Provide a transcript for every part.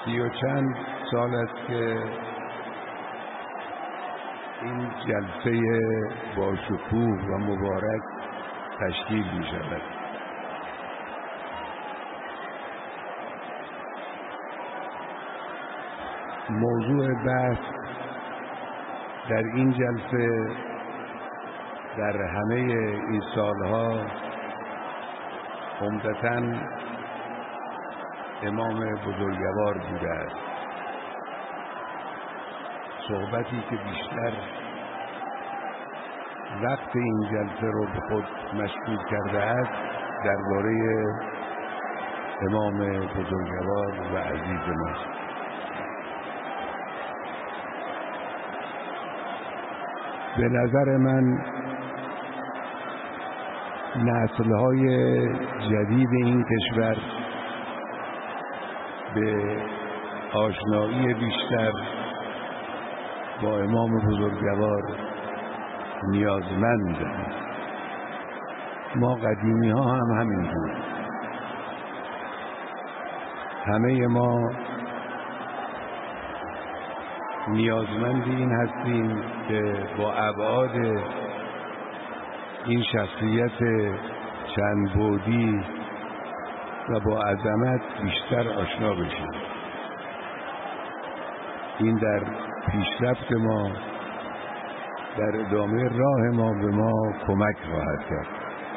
30 و چند سال است که این جلسه با شکوه و مبارک تشکیل می شود. موضوع بحث در این جلسه در همه این سالها عمدتاً امام بزرگوار بوده است. صحبتی که بیشتر وقت این جلسه رو به خود مشغول کرده است درباره امام بزرگوار و عزیز ماست. به نظر من نسل‌های جدید این کشور به آشنایی بیشتر با امام بزرگوار نیازمندند. ما قدیمی ها هم همینجور، همه ما نیازمند این هستیم که با ابعاد این شخصیت چند بعدی و با عظمت بیشتر آشنا بشیم. این در پیشرفت ما، در ادامه راه ما به ما کمک خواهد کرد.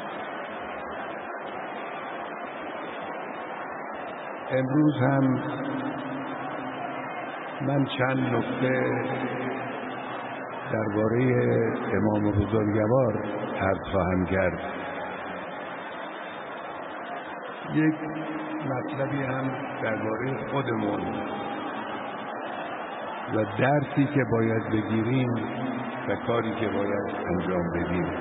امروز هم من چند نکته درباره امام بزرگوار عرض خواهم کرد. یک مطلبی هم درباره خودمون و درسی که باید بگیریم و کاری که باید انجام بدیم.